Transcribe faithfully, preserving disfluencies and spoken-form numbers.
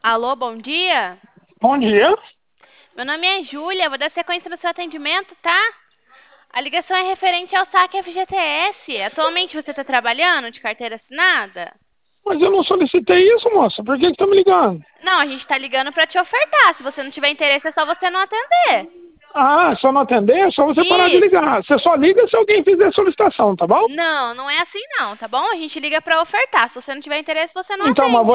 Alô, bom dia? Bom dia. Meu nome é Júlia, vou dar sequência no seu atendimento, tá? A ligação é referente ao saque F G T S. Atualmente você está trabalhando de carteira assinada? Mas eu não solicitei isso, moça. Por que que tá me ligando? Não, a gente está ligando para te ofertar. Se você não tiver interesse, é só você não atender. Ah, se eu não atender, é só você parar de Isso. ligar. Você só liga se alguém fizer solicitação, tá bom? Não, não é assim não, tá bom? A gente liga para ofertar. Se você não tiver interesse, você não Então, mas atende.